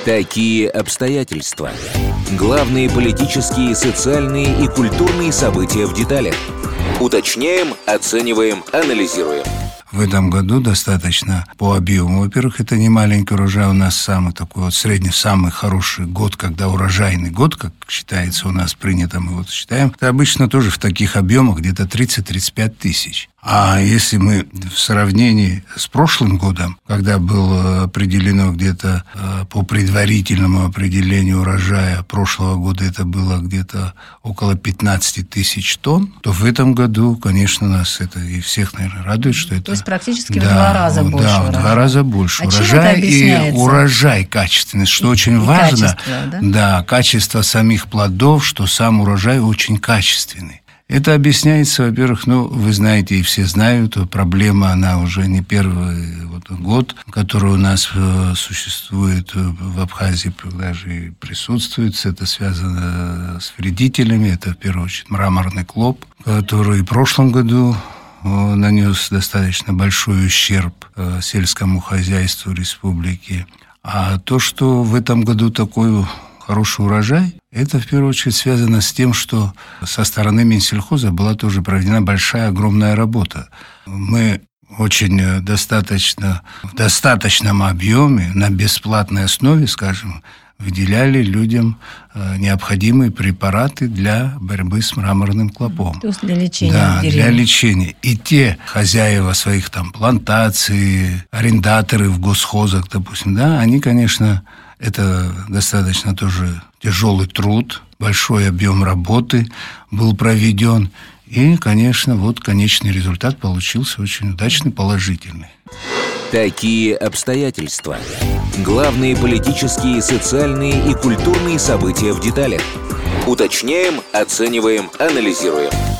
Такие обстоятельства. Главные политические, социальные и культурные события в деталях. Уточняем, оцениваем, анализируем. В этом году достаточно по объему. Во-первых, это не маленький урожай. У нас самый такой вот средний, самый хороший год, когда урожайный год, как считается у нас принято, мы вот считаем. Это обычно тоже в таких объемах где-то 30-35 тысяч. А если мы в сравнении с прошлым годом, когда было определено где-то по предварительному определению урожая прошлого года, это было где-то около 15 тысяч тонн, то в этом году, конечно, нас это и всех, наверное, радует, что это... То есть практически в 2 раза больше урожая. Да, в 2 раза больше урожая. И урожай качественный, что очень важно. Качество, да? Да, качество самих плодов, что сам урожай очень качественный. Это объясняется, во-первых, вы знаете, и все знают, проблема, она уже не первый год, которая у нас существует в Абхазии, даже и присутствует. Это связано с вредителями, это, в первую очередь, мраморный клоп, который в прошлом году нанес достаточно большой ущерб сельскому хозяйству республики. А то, что в этом году такой хороший урожай, это в первую очередь связано с тем, что со стороны Минсельхоза была тоже проведена большая, огромная работа. Мы очень в достаточном объеме, на бесплатной основе, скажем, выделяли людям необходимые препараты для борьбы с мраморным клопом. То есть для лечения. Да, для лечения. И те хозяева своих плантаций, арендаторы в госхозах, допустим, да, они, конечно, это достаточно тоже тяжелый труд, большой объем работы был проведен. И, конечно, конечный результат получился очень удачный, положительный. Такие обстоятельства. Главные политические, социальные и культурные события в деталях. Уточняем, оцениваем, анализируем.